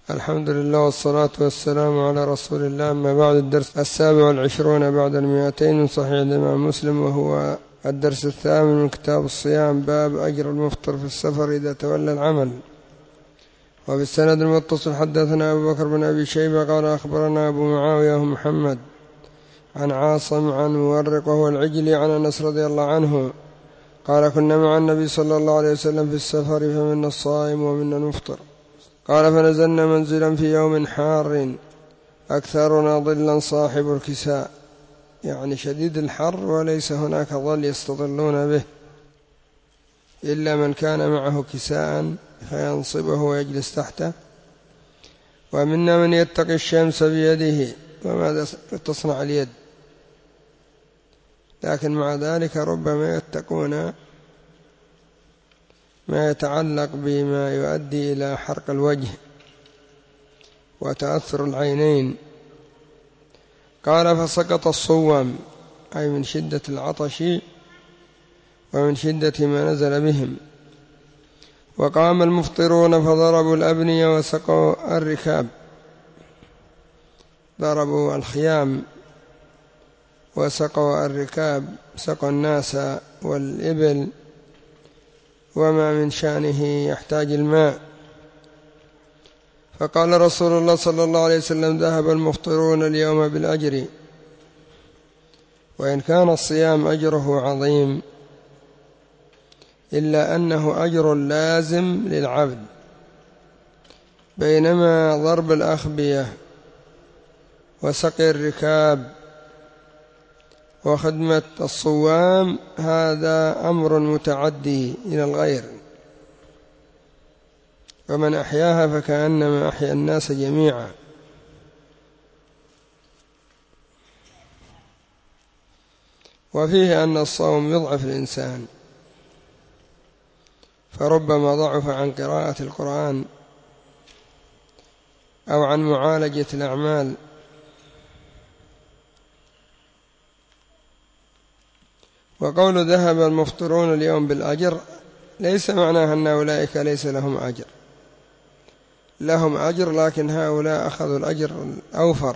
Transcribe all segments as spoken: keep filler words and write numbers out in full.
الحمد لله والصلاة والسلام على رسول الله. أما بعد، الدرس السابع والعشرون بعد المئتين من صحيح الإمام مسلم، وهو الدرس الثامن من كتاب الصيام، باب أجر المفطر في السفر إذا تولى العمل. وبالسند المتصل حدثنا أبو بكر بن أبي شيبة قال أخبرنا أبو معاوية محمد عن عاصم عن مورق وهو العجلي عن أنس رضي الله عنه قال كنا مع النبي صلى الله عليه وسلم في السفر، فمنا الصائم ومنا المفطر. قال فنزلنا منزلا في يوم حار أكثرنا ظلا صاحب الكساء، يعني شديد الحر وليس هناك ظل يستظلون به إلا من كان معه كساء فينصبه ويجلس تحته، ومنا من يتقي الشمس بيده. وماذا تصنع اليد؟ لكن مع ذلك ربما يتقون ما يتعلق بما يؤدي إلى حرق الوجه وتأثر العينين. قال فسقط الصوام، أي من شدة العطش ومن شدة ما نزل بهم. وقام المفطرون فضربوا الأبنية وسقوا الركاب، ضربوا الخيام وسقوا الركاب، سقوا الناس والإبل وما من شأنه يحتاج الماء. فقال رسول الله صلى الله عليه وسلم ذهب المفطرون اليوم بالأجر، وإن كان الصيام أجره عظيم إلا أنه أجر لازم للعبد، بينما ضرب الأخبية وسقي الركاب وخدمة الصوام هذا أمر متعدي إلى الغير، ومن أحياها فكأنما أحيا الناس جميعا. وفيه أن الصوم يضعف الإنسان، فربما ضعف عن قراءة القرآن أو عن معالجة الأعمال. وقول ذهب المفطرون اليوم بالأجر ليس معناه أن أولئك ليس لهم أجر، لهم أجر، لكن هؤلاء أخذوا الأجر الأوفر.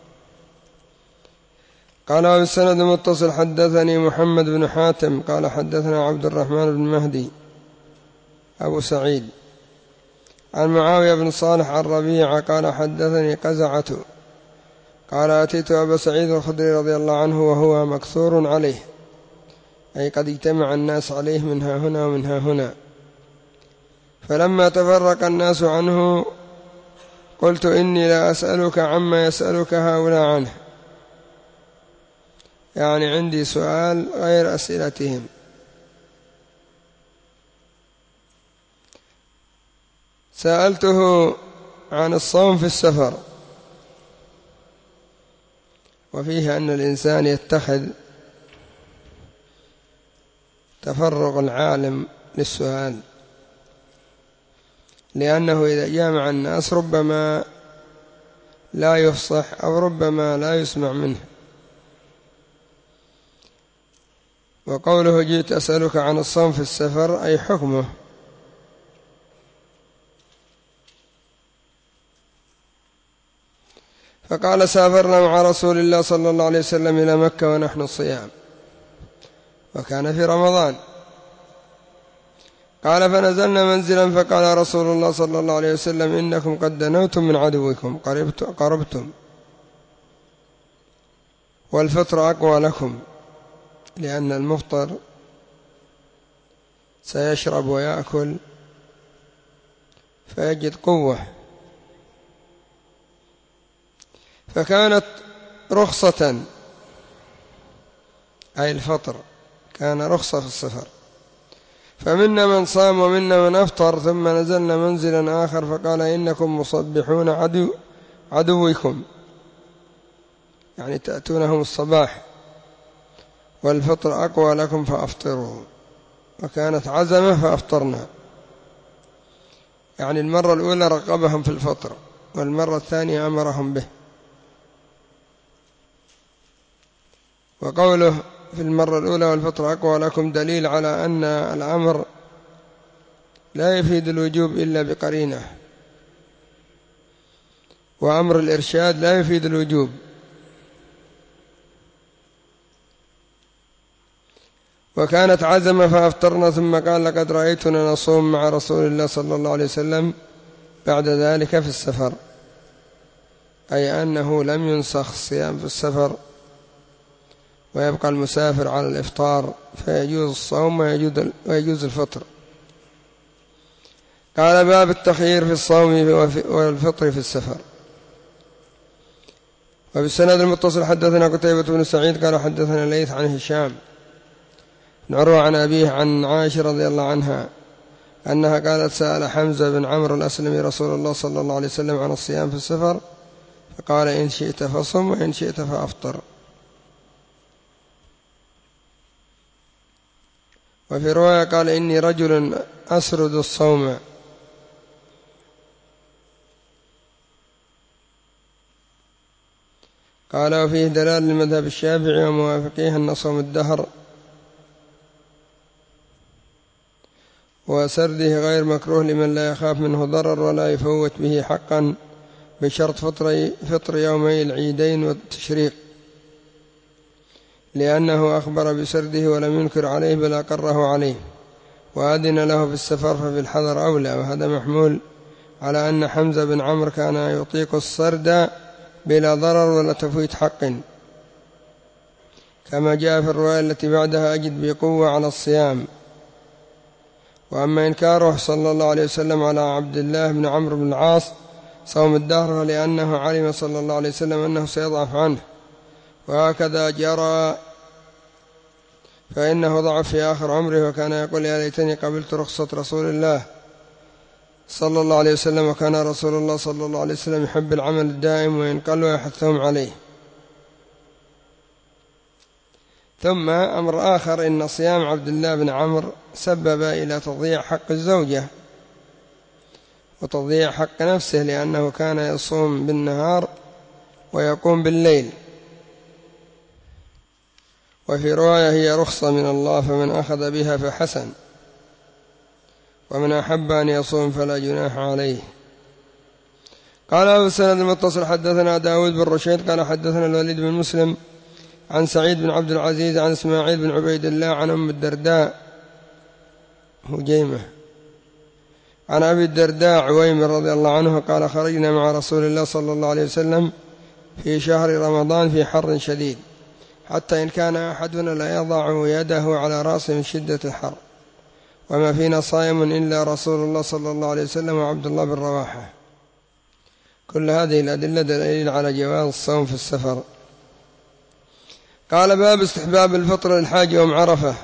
قال وبالسند المتصل حدثني محمد بن حاتم قال حدثنا عبد الرحمن بن مهدي أبو سعيد عن معاوية بن صالح عن ربيعة قال حدثني قزعة قال أتيت أبا سعيد الخدري رضي الله عنه وهو مكثور عليه، أي قد اجتمع الناس عليه من ها هنا ومن ها هنا. فلما تفرق الناس عنه قلت إني لا أسألك عما يسألك هؤلاء عنه، يعني عندي سؤال غير أسئلتهم. سألته عن الصوم في السفر، وفيه أن الإنسان يتخذ تفرغ العالم للسؤال، لأنه إذا جامع الناس ربما لا يفصح أو ربما لا يسمع منه. وقوله جئت أسألك عن الصوم في السفر أي حكمه. فقال سافرنا مع رسول الله صلى الله عليه وسلم إلى مكة ونحن صيام، وكان في رمضان. قال فنزلنا منزلا فقال رسول الله صلى الله عليه وسلم إنكم قد دنوتم من عدوكم، قربتم، والفطر أقوى لكم، لأن المفطر سيشرب ويأكل فيجد قوة. فكانت رخصة، أي الفطر كان رخصة في السفر. فمنا من صام ومنا من أفطر. ثم نزلنا منزلا آخر فقال إنكم مصبحون عدو عدوكم، يعني تأتونهم الصباح، والفطر أقوى لكم فأفطروا. وكانت عزمة فأفطرنا، يعني المرة الأولى رغبهم في الفطر، والمرة الثانية أمرهم به. وقوله في المرة الأولى والفطر أقوى لكم دليل على أن الأمر لا يفيد الوجوب إلا بقرينة، وأمر الإرشاد لا يفيد الوجوب. وكانت عزم فأفطرنا ثم قال لقد رأيتنا نصوم مع رسول الله صلى الله عليه وسلم بعد ذلك في السفر، أي أنه لم ينسخ الصيام في السفر ويبقى المسافر على الإفطار، فيجوز الصوم ويجوز الفطر. قال باب التخيير في الصوم والفطر في السفر. وبالسند المتصل حدثنا قتيبة بن سعيد قال حدثنا الليث عن هشام بن عروة عن أبيه عن عائشة رضي الله عنها أنها قالت سأل حمزة بن عمرو الأسلمي رسول الله صلى الله عليه وسلم عن الصيام في السفر فقال إن شئت فصم وإن شئت فأفطر. وفي رواية قال إني رجل أسرد الصوم. قال وفيه دلال لمذهب الشافعي وموافقيه أن صوم الدهر وسرده غير مكروه لمن لا يخاف منه ضرر ولا يفوت به حقا بشرط فطر, فطر يومي العيدين والتشريق، لأنه أخبر بسرده ولم ينكر عليه بل أقره عليه وأذن له في السفر، ففي الحضر أولى. وهذا محمول على أن حمزة بن عمرو كان يطيق السرد بلا ضرر ولا تفويت حق، كما جاء في الرواية التي بعدها أجد بقوة على الصيام. وأما إنكاره صلى الله عليه وسلم على عبد الله بن عمرو بن العاص صوم الدهر لأنه علم صلى الله عليه وسلم أنه سيضعف عنه، وهكذا جرى، فإنه ضعف في آخر عمره وكان يقول يا ليتني قبلت رخصة رسول الله صلى الله عليه وسلم، وكان رسول الله صلى الله عليه وسلم يحب العمل الدائم وإن قل ويحثهم عليه. ثم أمر آخر إن صيام عبد الله بن عمرو سبب إلى تضييع حق الزوجة وتضييع حق نفسه، لأنه كان يصوم بالنهار ويقوم بالليل. وفي رواية هي رخصة من الله فمن أخذ بها فحسن، ومن أحب أن يصوم فلا جناح عليه. قال أبو السند المتصل حدثنا داود بن رشيد قال حدثنا الوليد بن مسلم عن سعيد بن عبد العزيز عن إسماعيل بن عبيد الله عن أم الدرداء هجيمة عن أبي الدرداء عويمر رضي الله عنه قال خرجنا مع رسول الله صلى الله عليه وسلم في شهر رمضان في حر شديد، حتى إن كان أحدنا لا يضع يده على رأسه من شدة الحر، وما فينا صائم إلا رسول الله صلى الله عليه وسلم وعبد الله بن رواحة. كل هذه الأدلة دليل على جواز الصوم في السفر. قال باب استحباب الفطر للحاج يوم عرفة.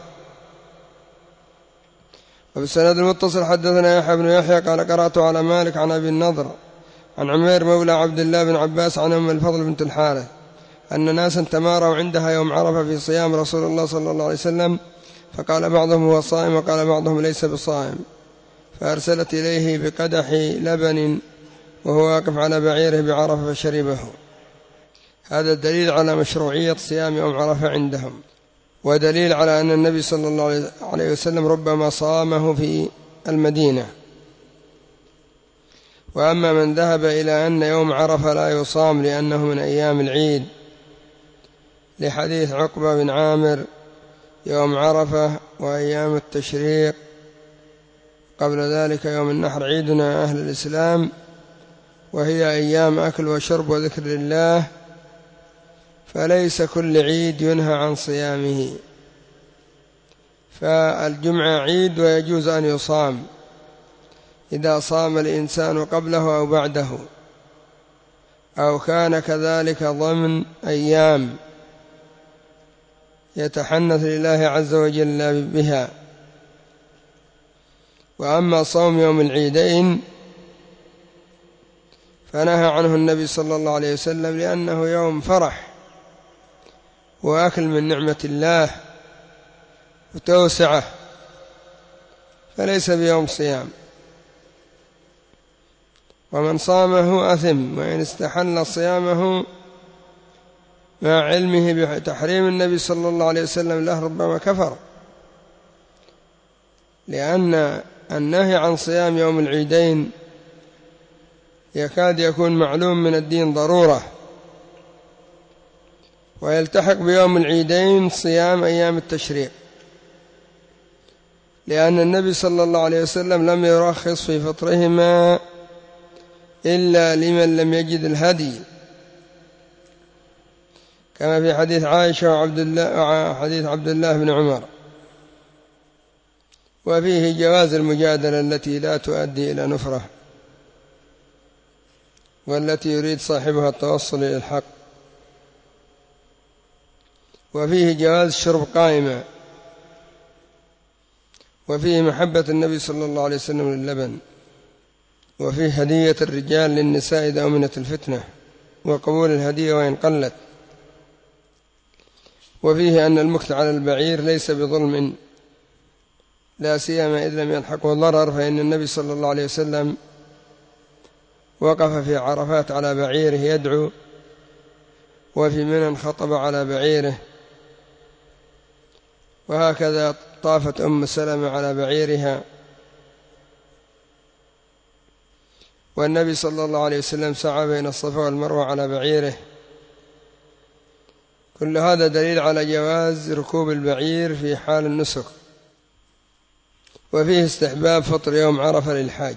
وبالسند المتصل حدثنا يحيى بن يحيى قال قرأت على مالك عن أبي النضر عن عمير مولى عبد الله بن عباس عن أم الفضل بنت الحارث أن ناسا تماروا عندها يوم عرفة في صيام رسول الله صلى الله عليه وسلم، فقال بعضهم هو صائم وقال بعضهم ليس بصائم، فأرسلت إليه بقدح لبن وهو واقف على بعيره بعرفة فشربه. هذا دليل على مشروعية صيام يوم عرفة عندهم، ودليل على أن النبي صلى الله عليه وسلم ربما صامه في المدينة. وأما من ذهب إلى أن يوم عرفة لا يصام لأنه من أيام العيد لحديث عقبة بن عامر يوم عرفة وأيام التشريق قبل ذلك يوم النحر عيدنا أهل الإسلام، وهي أيام أكل وشرب وذكر الله، فليس كل عيد ينهى عن صيامه. فالجمعة عيد ويجوز أن يصام إذا صام الإنسان قبله أو بعده، أو كان كذلك ضمن أيام يتحنث لله عز وجل بها. وأما صوم يوم العيدين فنهى عنه النبي صلى الله عليه وسلم لأنه يوم فرح وأكل من نعمة الله وتوسعه، فليس بيوم صيام. ومن صامه أثم، وإن استحل صيامه مع علمه بتحريم النبي صلى الله عليه وسلم له ربما كفر، لأن النهي عن صيام يوم العيدين يكاد يكون معلوم من الدين ضرورة، ويلتحق بيوم العيدين صيام أيام التشريق، لأن النبي صلى الله عليه وسلم لم يرخص في فطرهما إلا لمن لم يجد الهدي، كما في حديث عائشة وعبد الله حديث عبد الله بن عمر. وفيه جواز المجادلة التي لا تؤدي إلى نفرة، والتي يريد صاحبها التوصل إلى الحق. وفيه جواز الشرب قائما، وفيه محبة النبي صلى الله عليه وسلم للبن، وفيه هدية الرجال للنساء إذا أمنت الفتنة، وقبول الهدية وإن قلت. وفيه أن المكث على البعير ليس بظلم، لا سيما إذ لم يلحقه ضرر، فإن النبي صلى الله عليه وسلم وقف في عرفات على بعيره يدعو، وفي منى خطب على بعيره، وهكذا طافت أم سلمة على بعيرها، والنبي صلى الله عليه وسلم سعى بين الصفا والمروة على بعيره. كل هذا دليل على جواز ركوب البعير في حال النسك. وفيه استحباب فطر يوم عرفة للحاج،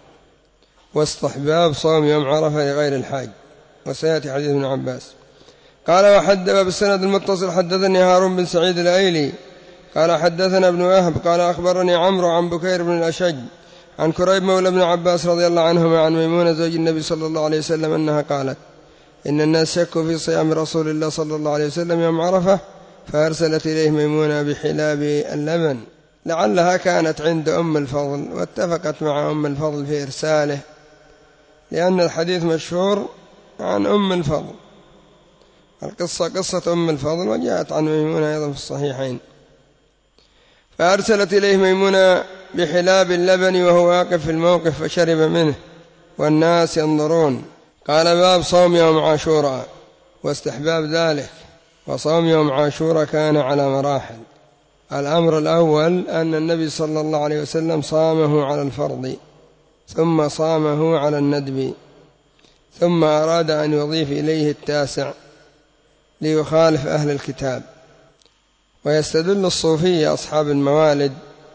واستحباب صوم يوم عرفة لغير الحاج، وسيأتي حديث ابن عباس. قال وحدث بالسند المتصل حدثني هارون بن سعيد الأيلي قال حدثنا ابن وهب قال أخبرني عمرو عن بكير بن الأشج عن كريب مولى ابن عباس رضي الله عنهما عن ميمونة زوج النبي صلى الله عليه وسلم أنها قالت إن الناس شكوا في صيام رسول الله صلى الله عليه وسلم يوم عرفة، فأرسلت إليه ميمونة بحلاب اللبن، لعلها كانت عند أم الفضل، واتفقت مع أم الفضل في إرساله، لأن الحديث مشهور عن أم الفضل. القصة قصة أم الفضل، وجاءت عن ميمونة أيضا في الصحيحين. فأرسلت إليه ميمونة بحلاب اللبن وهو واقف في الموقف، فشرب منه والناس ينظرون. قال باب صوم يوم عاشوراء واستحباب ذلك. وصوم يوم عاشوراء كان على مراحل. الأمر الأول أن النبي صلى الله عليه وسلم صامه على الفرض، ثم صامه على الندب، ثم أراد أن يضيف إليه التاسع ليخالف أهل الكتاب. ويستدل الصوفية أصحاب الموالد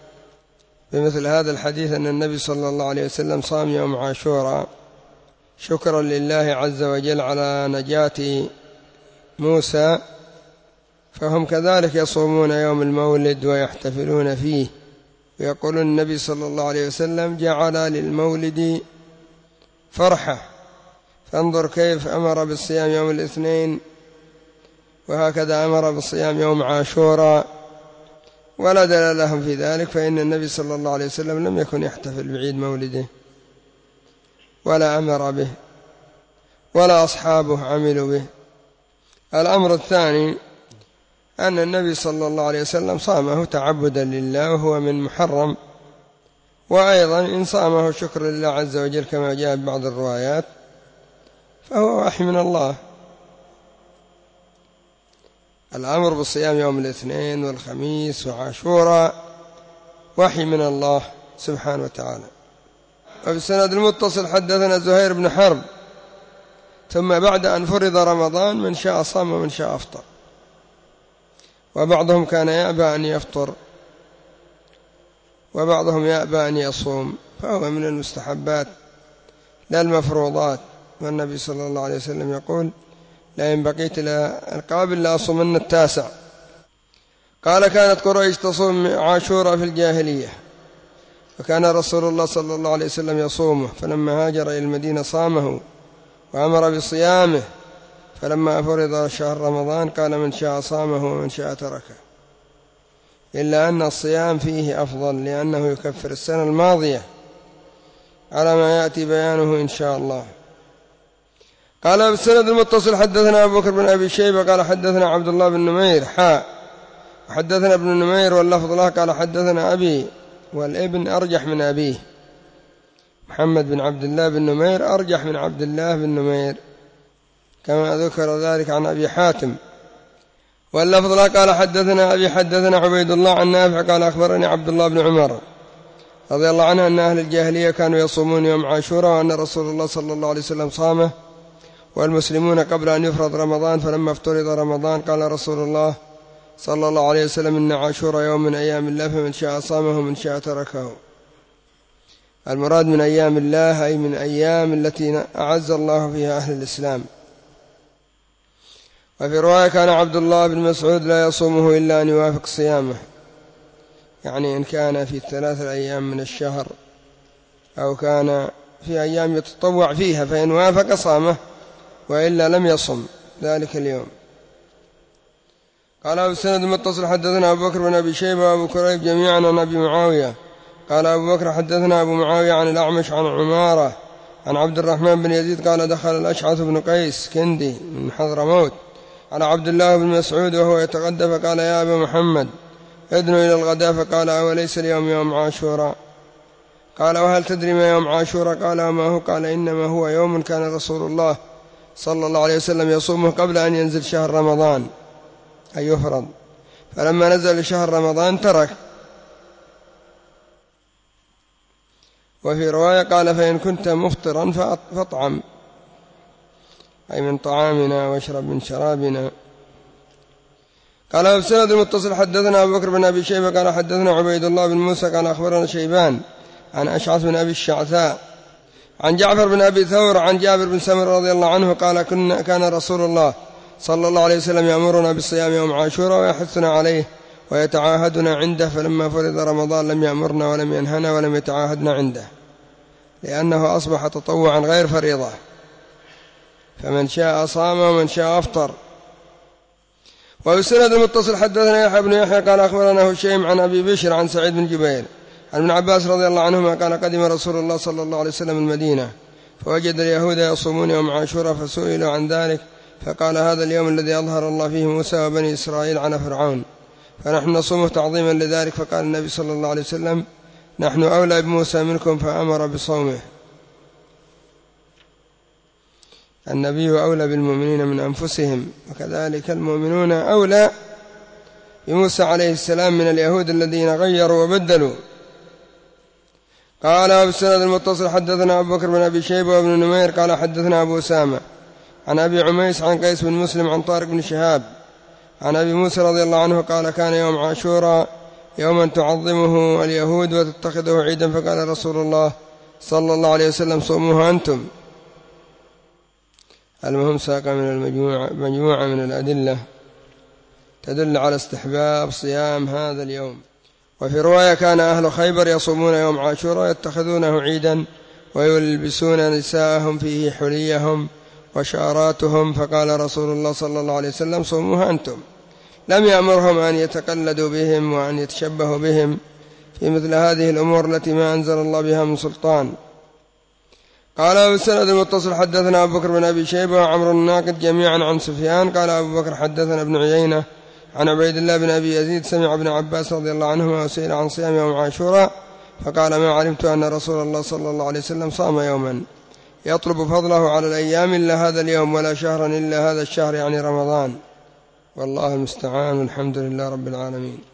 بمثل هذا الحديث أن النبي صلى الله عليه وسلم صام يوم عاشوراء شكرا لله عز وجل على نجاة موسى، فهم كذلك يصومون يوم المولد ويحتفلون فيه، ويقول النبي صلى الله عليه وسلم جعل للمولد فرحة، فانظر كيف أمر بالصيام يوم الاثنين، وهكذا أمر بالصيام يوم عاشوراء، ولا دليل لهم في ذلك، فإن النبي صلى الله عليه وسلم لم يكن يحتفل بعيد مولده ولا أمر به ولا أصحابه عملوا به. الأمر الثاني أن النبي صلى الله عليه وسلم صامه تعبدا لله وهو من محرم، وأيضا إن صامه شكر لله عز وجل كما جاء بعض الروايات فهو وحي من الله. الأمر بالصيام يوم الاثنين والخميس وعاشوراء وحي من الله سبحانه وتعالى. وفي السند المتصل حدثنا زهير بن حرب ثم بعد أن فرض رمضان من شاء صام ومن شاء أفطر، وبعضهم كان يأبى أن يفطر وبعضهم يأبى أن يصوم، فهو من المستحبات لا المفروضات. والنبي صلى الله عليه وسلم يقول لئن بقيت إلى القابل لأصومن التاسع. قال كانت قريش تصوم عاشوراء في الجاهلية، وكان رسول الله صلى الله عليه وسلم يصومه، فلما هاجر إلى المدينة صامه وأمر بصيامه، فلما فرض شهر رمضان قال من شاء صامه ومن شاء تركه، إلا أن الصيام فيه أفضل لأنه يكفر السنة الماضية على ما يأتي بيانه إن شاء الله. قال بالسند المتصل حدثنا أبو بكر بن أبي شيبة قال حدثنا عبد الله بن نمير حاء وحدثنا ابن نمير واللفظ له قال حدثنا أبي، والابن أرجح من أبيه، محمد بن عبد الله بن نمير أرجح من عبد الله بن نمير كما ذكر ذلك عن أبي حاتم. واللفظ له قال حدثنا أبي حدثنا عبيد الله عن نافع قال أخبرني عبد الله بن عمر رضي الله عنها أن أهل الجاهلية كانوا يصومون يوم عاشوراء، وأن رسول الله صلى الله عليه وسلم صامه والمسلمون قبل أن يفرض رمضان، فلما افترض رمضان قال رسول الله صلى الله عليه وسلم إن عاشوراء يوم من أيام الله فمن شاء صامه ومن شاء تركه. المراد من أيام الله أي من أيام التي أعز الله فيها أهل الإسلام. وفي رواية كان عبد الله بن مسعود لا يصومه إلا أن يوافق صيامه، يعني إن كان في ثلاثة أيام من الشهر أو كان في أيام يتطوع فيها فإن وافق صامه وإلا لم يصم ذلك اليوم. قال أبو السند المتصل حدثنا أبو بكر بن أبي شيبة وأبو كريب جميعا عن أبي معاوية قال أبو بكر حدثنا أبو معاوية عن الأعمش عن عمارة عن عبد الرحمن بن يزيد قال دخل الأشعث بن قيس كندي من حضرموت على عبد الله بن مسعود وهو يتغدى فقال يا أبا محمد ادنوا إلى الغداء، فقال أوليس اليوم يوم عاشوراء؟ قال وهل تدري ما يوم عاشوراء؟ قال وما هو؟ قال إنما هو يوم كان رسول الله صلى الله عليه وسلم يصومه قبل أن ينزل شهر رمضان أي يفرض، فلما نزل شهر رمضان ترك. وفي رواية قال فإن كنت مفطرا فاطعم أي من طعامنا واشرب من شرابنا. قال أبو السند المتصل حدثنا أبو بكر بن أبي شيبة قال حدثنا عبيد الله بن موسى قال أخبرنا شيبان عن أشعث بن أبي الشعثاء عن جعفر بن أبي ثور عن جابر بن سمر رضي الله عنه قال كنا كان رسول الله صلى الله عليه وسلم يأمرنا بالصيام يوم عاشوراء ويحثنا عليه ويتعاهدنا عنده، فلما فرض رمضان لم يأمرنا ولم ينهنا ولم يتعاهدنا عنده، لأنه أصبح تطوعا غير فريضة، فمن شاء صام ومن شاء أفطر. وبالسند المتصل حدثنا يحيى بن يحيى قال أخبرنا هشيم عن أبي بشر عن سعيد بن جبير عن ابن عباس رضي الله عنهما قال قدم رسول الله صلى الله عليه وسلم المدينة فوجد اليهود يصومون يوم عاشوراء فسئلوا عن ذلك فقال هذا اليوم الذي أظهر الله فيه موسى وبني إسرائيل على فرعون، فنحن نصومه تعظيما لذلك. فقال النبي صلى الله عليه وسلم نحن أولى بموسى منكم فأمر بصومه. النبي أولى بالمؤمنين من أنفسهم، وكذلك المؤمنون أولى بموسى عليه السلام من اليهود الذين غيروا وبدلوا. قال أبو السند المتصل حدثنا أبو بكر بن أبي شيبة وابن نمير قال حدثنا أبو أسامة عن أبي عميس عن قيس بن مسلم عن طارق بن شهاب عن أبي موسى رضي الله عنه قال كان يوم عاشوراء يوما تعظمه اليهود وتتخذه عيدا، فقال رسول الله صلى الله عليه وسلم صوموه أنتم. المهم ساق من المجموعة مجموعة من الأدلة تدل على استحباب صيام هذا اليوم. وفي رواية كان أهل خيبر يصومون يوم عاشوراء يتخذونه عيدا ويلبسون نساءهم فيه حليهم وشاراتهم، فقال رسول الله صلى الله عليه وسلم صوموها أنتم، لم يأمرهم أن يتقلدوا بهم وأن يتشبهوا بهم في مثل هذه الأمور التي ما أنزل الله بها من سلطان. قال أبو السند المتصل حدثنا أبو بكر بن أبي شيبة وعمر الناقد جميعا عن سفيان قال أبو بكر حدثنا ابن عيينة عن عبيد الله بن أبي يزيد سمع ابن عباس رضي الله عنهما وسئل عن صيام يوم عاشوراء فقال ما علمت أن رسول الله صلى الله عليه وسلم صام يوما يطلب فضله على الأيام إلا هذا اليوم ولا شهرا إلا هذا الشهر يعني رمضان، والله المستعان والحمد لله رب العالمين.